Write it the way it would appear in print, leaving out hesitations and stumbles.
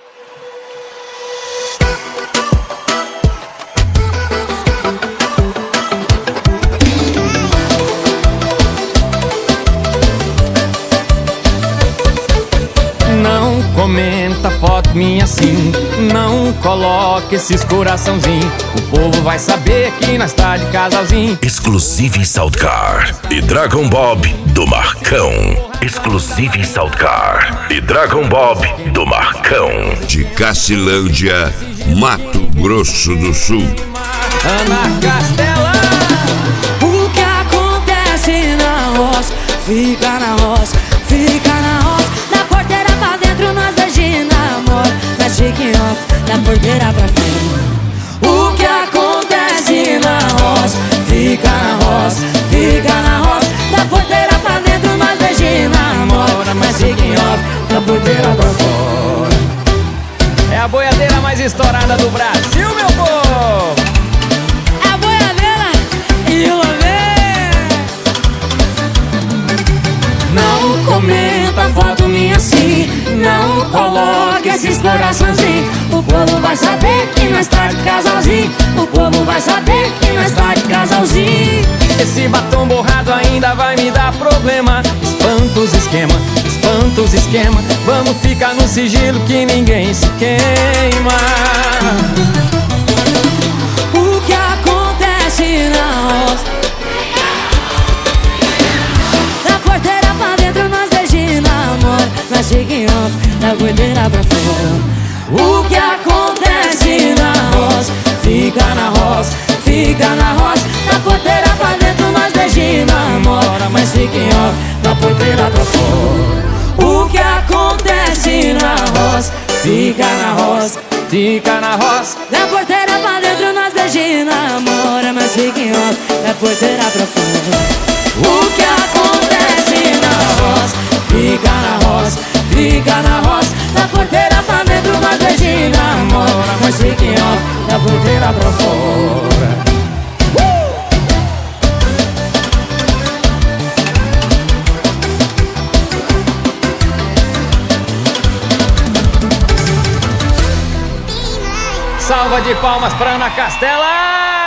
Não comenta foto minha assim, não coloque esses coraçãozinho. O povo vai saber que nós tá de casalzinho. Exclusive Soundcar e Dragon Bob do Marcão. Exclusive Soundcar e Dragon Bob do Marcão. De Cacilândia, Mato Grosso do Sul. Ana Castela. O que acontece na roça, fica na roça, fica na roça. Da porteira pra dentro nós beijinhos namoro. Na chique off, da porteira pra fora. O que acontece na roça, fica na roça, fica na roça. Da porteira pra dentro nós beijinhos namoro. Na chique off, da porteira pra fora. É a boiadeira mais estourada do Brasil, meu povo. É a boiadeira e o lamé. Não comenta foto minha assim, não coloque esses coraçãozinhos. O povo vai saber que nós tá de casalzinho. O povo vai saber que nós tá de casalzinho. Esse batom borrado ainda vai me dar problema. Espanta os esquema, espanta os esquema. Vamos ficar no sigilo que ninguém se queima. O que acontece na roça, da porteira pra dentro nós beijinhos namoro. Nós chique off, da porteira pra fora. O que acontece na roça, fica na roça, fica na roça. Da porteira pra dentro nós beijinhos namoro. Mas chique off, da porteira pra fora. O que acontece na roça, fica na roça, Fica na roça. da porteira pra dentro nós beijinhos namora. Mas fiquem off, da porteira pra fora. O que acontece na roça, fica na roça, fica na roça. Da porteira pra dentro nós beijinhos namora. Mas fiquem off, da porteira pra fora. Salva de palmas pra Ana Castela.